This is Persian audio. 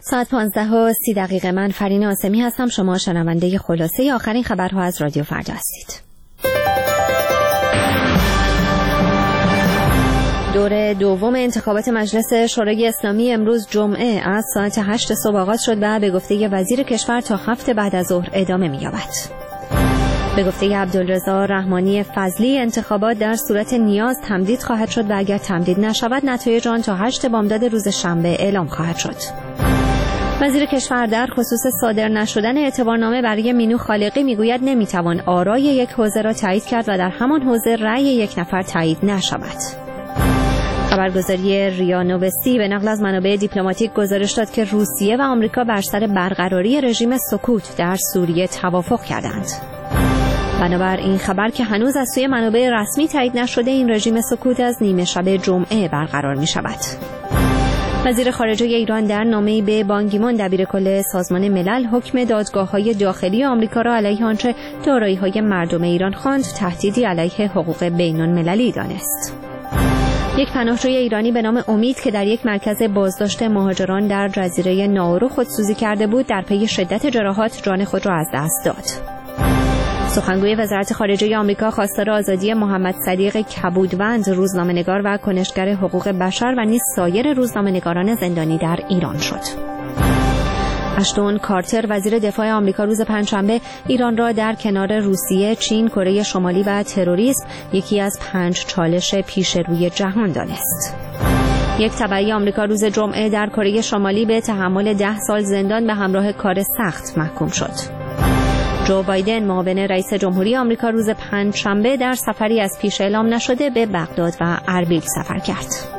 ساعت 15:30 من فرین آسمی هستم. شما شنونده خلاصه آخرین خبرها از رادیو فردا هستید. دور دوم انتخابات مجلس شورای اسلامی امروز جمعه از ساعت 8 صبح آغاز شد و به گفته وزیر کشور تا هفته بعد از ظهر ادامه می‌یابد. به گفته عبدالرضا رحمانی فضلی انتخابات در صورت نیاز تمدید خواهد شد و اگر تمدید نشود نتایج آن تا 8 بامداد روز شنبه اعلام خواهد شد. وزیر کشور در خصوص صادر نشدن اعتبارنامه برای مینو خالقی میگوید نمیتوان آرای یک حوزه را تایید کرد و در همان حوزه رأی یک نفر تایید نشود. خبرگزاری ریا نووستی به نقل از منابع دیپلماتیک گزارش داد که روسیه و آمریکا بر سر برقراری رژیم سکوت در سوریه توافق کردند. بنابر این خبر که هنوز از سوی منابع رسمی تایید نشده، این رژیم سکوت از نیمه شب جمعه برقرار می شود. وزیر خارجه ایران در نامه‌ای به بان کی مون دبیرکل سازمان ملل حکم دادگاه‌های داخلی آمریکا را علیه آنچه دارایی‌های مردم ایران خواند تهدیدی علیه حقوق بین‌المللی دانست. یک پناهجوی ایرانی به نام امید که در یک مرکز بازداشت مهاجران در جزیره ناورو خودسوزی کرده بود، در پی شدت جراحات جان خود را از دست داد. سخنگوی وزارت خارجه آمریکا خواستار آزادی محمد صدیق کبودوند، روزنامه‌نگار و کنشگر حقوق بشر و نیز سایر روزنامه‌نگاران زندانی در ایران شد. اشتون کارتر وزیر دفاع آمریکا روز پنجشنبه ایران را در کنار روسیه، چین، کره شمالی و تروریسم یکی از 5 چالش پیش روی جهان دانست. یک تبعی آمریکا روز جمعه در کره شمالی به تحمل 10 سال زندان به همراه کار سخت محکوم شد. جو بایدن معاون رئیس جمهوری آمریکا روز پنجشنبه در سفری از پیش اعلام نشده به بغداد و اربیل سفر کرد.